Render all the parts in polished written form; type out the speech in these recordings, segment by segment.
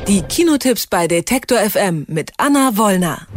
Die Kinotipps bei Detektor FM mit Anna Wollner.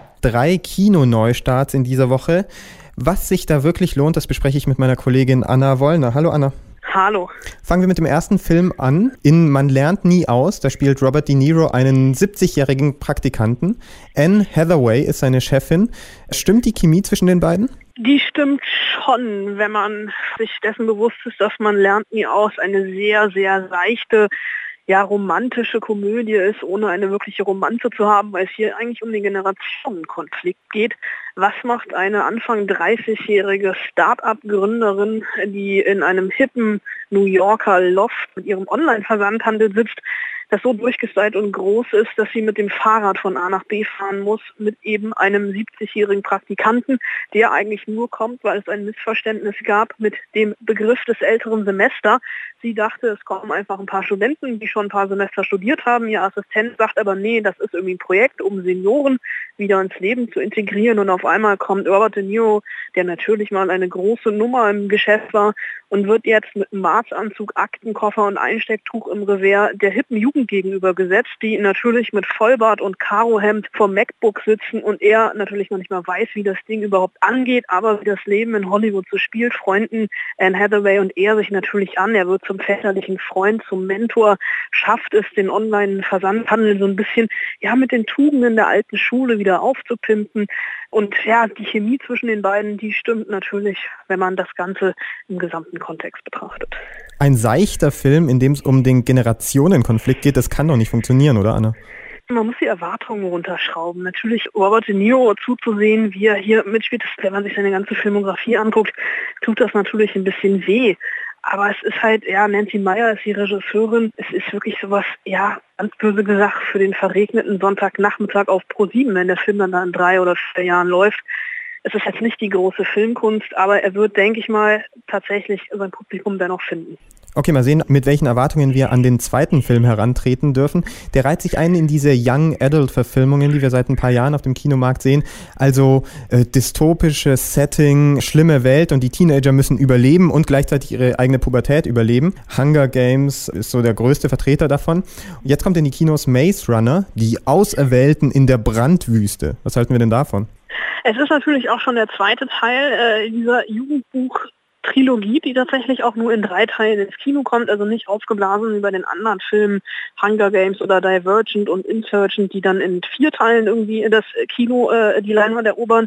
3 Kinoneustarts in dieser Woche. Was sich da wirklich lohnt, das bespreche ich mit meiner Kollegin Anna Wollner. Hallo Anna. Hallo. Fangen wir mit dem ersten Film an. In Man lernt nie aus, da spielt Robert De Niro einen 70-jährigen Praktikanten. Anne Hathaway ist seine Chefin. Stimmt die Chemie zwischen den beiden? Die stimmt schon, wenn man sich dessen bewusst ist, dass Man lernt nie aus eine sehr, sehr seichte, romantische Komödie ist, ohne eine wirkliche Romanze zu haben, weil es hier eigentlich um den Generationenkonflikt geht. Was macht eine Anfang 30-jährige Start-up-Gründerin, die in einem hippen New Yorker Loft mit ihrem Online-Versandhandel sitzt, das so durchgestylt und groß ist, dass sie mit dem Fahrrad von A nach B fahren muss, mit eben einem 70-jährigen Praktikanten, der eigentlich nur kommt, weil es ein Missverständnis gab mit dem Begriff des älteren Semester. Sie dachte, es kommen einfach ein paar Studenten, die schon ein paar Semester studiert haben. Ihr Assistent sagt aber, nee, das ist irgendwie ein Projekt, um Senioren wieder ins Leben zu integrieren. Und auf einmal kommt Robert De Niro, der natürlich mal eine große Nummer im Geschäft war, und wird jetzt mit einem Maßanzug, Aktenkoffer und Einstecktuch im Revers der hippen Jugend gegenüber gesetzt, die natürlich mit Vollbart und Karohemd vor MacBook sitzen und er natürlich noch nicht mal weiß, wie das Ding überhaupt angeht, aber wie das Leben in Hollywood so spielt, freunden Anne Hathaway und er sich natürlich an. Er wird zum väterlichen Freund, zum Mentor, schafft es, den Online-Versandhandel so ein bisschen mit den Tugenden der alten Schule wieder aufzupimpen. Und die Chemie zwischen den beiden, die stimmt natürlich, wenn man das Ganze im gesamten Kontext betrachtet. Ein seichter Film, in dem es um den Generationenkonflikt geht, das kann doch nicht funktionieren, oder Anna? Man muss die Erwartungen runterschrauben. Natürlich Robert De Niro zuzusehen, wie er hier mitspielt, wenn man sich seine ganze Filmografie anguckt, tut das natürlich ein bisschen weh. Aber es ist halt, Nancy Meyer ist die Regisseurin. Es ist wirklich sowas, ganz böse gesagt, für den verregneten Sonntagnachmittag auf Pro7, wenn der Film dann da in 3 oder 4 Jahren läuft. Es ist jetzt nicht die große Filmkunst, aber er wird, denke ich mal, tatsächlich sein Publikum dennoch finden. Okay, mal sehen, mit welchen Erwartungen wir an den zweiten Film herantreten dürfen. Der reiht sich ein in diese Young Adult-Verfilmungen, die wir seit ein paar Jahren auf dem Kinomarkt sehen. Also dystopisches Setting, schlimme Welt und die Teenager müssen überleben und gleichzeitig ihre eigene Pubertät überleben. Hunger Games ist so der größte Vertreter davon. Jetzt kommt in die Kinos Maze Runner, die Auserwählten in der Brandwüste. Was halten wir denn davon? Es ist natürlich auch schon der zweite Teil dieser Jugendbuch-Trilogie, die tatsächlich auch nur in 3 Teilen ins Kino kommt, also nicht aufgeblasen wie bei den anderen Filmen Hunger Games oder Divergent und Insurgent, die dann in 4 Teilen irgendwie das Kino die Leinwand erobern.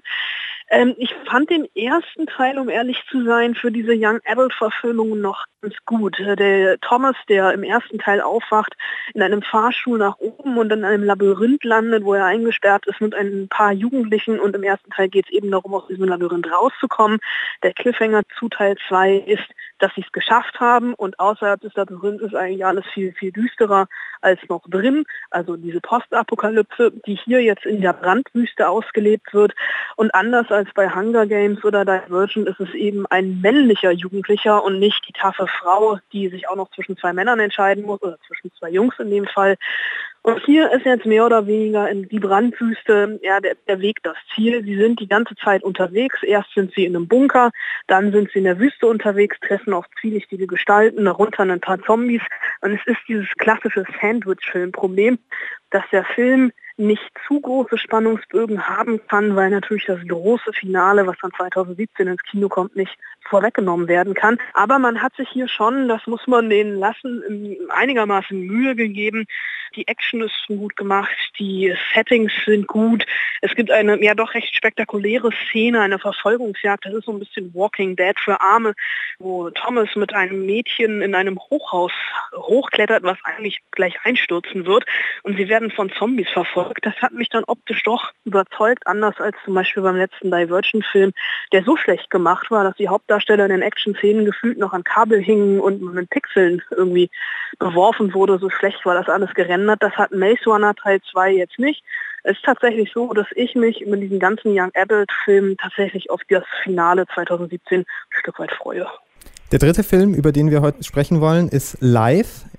Ich fand den ersten Teil, um ehrlich zu sein, für diese Young Adult-Verfilmungen noch ganz gut. Der Thomas, der im ersten Teil aufwacht, in einem Fahrstuhl nach oben und in einem Labyrinth landet, wo er eingesperrt ist mit ein paar Jugendlichen, und im ersten Teil geht es eben darum, aus diesem Labyrinth rauszukommen. Der Cliffhanger zu Teil 2 ist, dass sie es geschafft haben, und außerhalb des Labyrinths ist eigentlich alles viel, viel düsterer als noch drin. Also diese Postapokalypse, die hier jetzt in der Brandwüste ausgelebt wird. Und anders als bei Hunger Games oder Divergent ist es eben ein männlicher Jugendlicher und nicht die taffe Frau, die sich auch noch zwischen 2 Männern entscheiden muss, oder zwischen 2 Jungs in dem Fall. Und hier ist jetzt mehr oder weniger in die Brandwüste der Weg das Ziel. Sie sind die ganze Zeit unterwegs. Erst sind sie in einem Bunker, dann sind sie in der Wüste unterwegs, treffen auf zwielichtige Gestalten, darunter ein paar Zombies. Und es ist dieses klassische Sandwich-Film-Problem, dass der Film nicht zu große Spannungsbögen haben kann, weil natürlich das große Finale, was dann 2017 ins Kino kommt, nicht vorweggenommen werden kann. Aber man hat sich hier schon, das muss man denen lassen, einigermaßen Mühe gegeben. Die Action ist gut gemacht, die Settings sind gut. Es gibt eine doch recht spektakuläre Szene, eine Verfolgungsjagd. Das ist so ein bisschen Walking Dead für Arme, wo Thomas mit einem Mädchen in einem Hochhaus hochklettert, was eigentlich gleich einstürzen wird. Und sie werden von Zombies verfolgt. Das hat mich dann optisch doch überzeugt, anders als zum Beispiel beim letzten Divergent-Film, der so schlecht gemacht war, dass die Hauptdarsteller in den Action-Szenen gefühlt noch an Kabel hingen und mit Pixeln irgendwie beworfen wurde. So schlecht war das alles gerendert. Das hat Maze Runner Teil 2 jetzt nicht. Es ist tatsächlich so, dass ich mich mit diesen ganzen Young Adult-Filmen tatsächlich auf das Finale 2017 ein Stück weit freue. Der dritte Film, über den wir heute sprechen wollen, ist Live.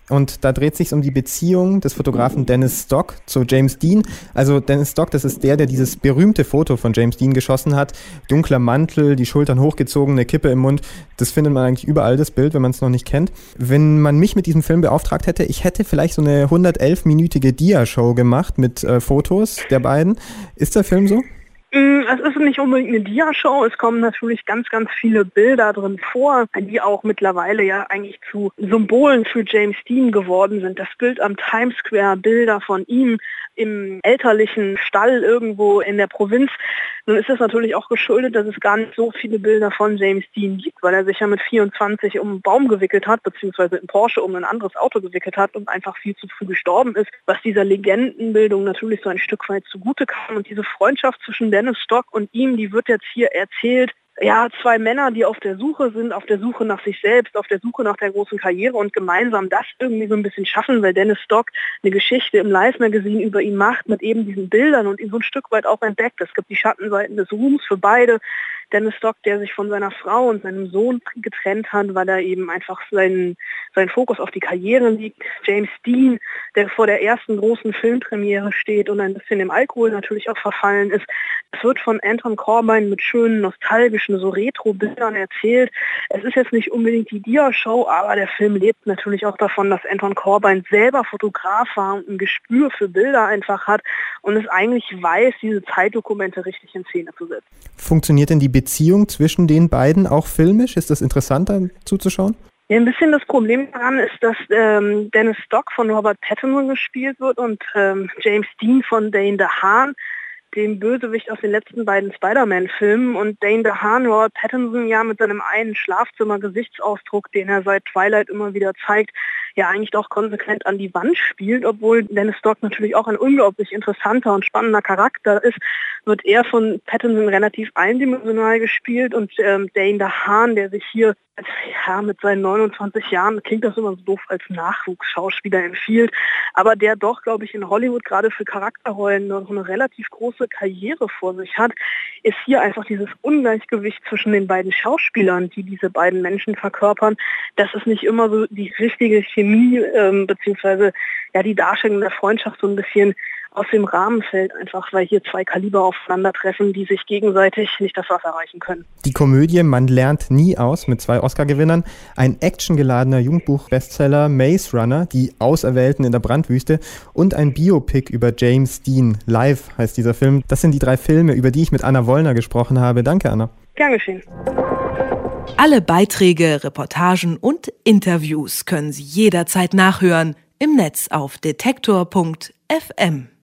Und da dreht sich um die Beziehung des Fotografen Dennis Stock zu James Dean. Also Dennis Stock, das ist der dieses berühmte Foto von James Dean geschossen hat. Dunkler Mantel, die Schultern hochgezogen, eine Kippe im Mund. Das findet man eigentlich überall, das Bild, wenn man es noch nicht kennt. Wenn man mich mit diesem Film beauftragt hätte, ich hätte vielleicht so eine 111-minütige Dia-Show gemacht mit Fotos der beiden. Ist der Film so? Es ist nicht unbedingt eine Dia-Show, es kommen natürlich ganz, ganz viele Bilder drin vor, die auch mittlerweile ja eigentlich zu Symbolen für James Dean geworden sind. Das Bild am Times Square, Bilder von ihm im elterlichen Stall irgendwo in der Provinz. Nun ist es natürlich auch geschuldet, dass es gar nicht so viele Bilder von James Dean gibt, weil er sich ja mit 24 um einen Baum gewickelt hat, beziehungsweise in Porsche um ein anderes Auto gewickelt hat und einfach viel zu früh gestorben ist, was dieser Legendenbildung natürlich so ein Stück weit zugute kam. Und diese Freundschaft zwischen Dennis Stock und ihm, die wird jetzt hier erzählt. Ja, zwei Männer, die auf der Suche sind, auf der Suche nach sich selbst, auf der Suche nach der großen Karriere und gemeinsam das irgendwie so ein bisschen schaffen, weil Dennis Stock eine Geschichte im Live Magazine über ihn macht mit eben diesen Bildern und ihn so ein Stück weit auch entdeckt. Es gibt die Schattenseiten des Ruhms für beide. Dennis Stock, der sich von seiner Frau und seinem Sohn getrennt hat, weil er eben einfach sein Fokus auf die Karriere liegt. James Dean, der vor der ersten großen Filmpremiere steht und ein bisschen dem Alkohol natürlich auch verfallen ist. Es wird von Anton Corbijn mit schönen, nostalgischen, so Retro-Bildern erzählt. Es ist jetzt nicht unbedingt die Dia-Show, aber der Film lebt natürlich auch davon, dass Anton Corbijn selber Fotograf war und ein Gespür für Bilder einfach hat und es eigentlich weiß, diese Zeitdokumente richtig in Szene zu setzen. Funktioniert denn die Beziehung zwischen den beiden auch filmisch? Ist das interessanter zuzuschauen? Ja, ein bisschen das Problem daran ist, dass Dennis Stock von Robert Pattinson gespielt wird und James Dean von Dane DeHaan, dem Bösewicht aus den letzten beiden Spider-Man-Filmen. Und Dane DeHaan, Robert Pattinson ja mit seinem einen Schlafzimmer-Gesichtsausdruck, den er seit Twilight immer wieder zeigt, ja eigentlich doch konsequent an die Wand spielt, obwohl Dennis Stock natürlich auch ein unglaublich interessanter und spannender Charakter ist, wird er von Pattinson relativ eindimensional gespielt und Dane DeHaan, der sich hier mit seinen 29 Jahren, klingt das immer so doof, als Nachwuchsschauspieler empfiehlt, aber der doch, glaube ich, in Hollywood gerade für Charakterrollen noch eine relativ große Karriere vor sich hat, ist hier einfach dieses Ungleichgewicht zwischen den beiden Schauspielern, die diese beiden Menschen verkörpern, dass es nicht immer so die richtige Chemie beziehungsweise ja die Darstellung der Freundschaft so ein bisschen aus dem Rahmen fällt, einfach weil hier zwei Kaliber aufeinandertreffen, die sich gegenseitig nicht das Wasser reichen können. Die Komödie Man lernt nie aus mit 2 Oscar-Gewinnern, ein actiongeladener Jugendbuch-Bestseller Maze Runner, die Auserwählten in der Brandwüste und ein Biopic über James Dean. Live heißt dieser Film. Das sind die 3 Filme, über die ich mit Anna Wollner gesprochen habe. Danke, Anna. Gern geschehen. Alle Beiträge, Reportagen und Interviews können Sie jederzeit nachhören im Netz auf detektor.fm.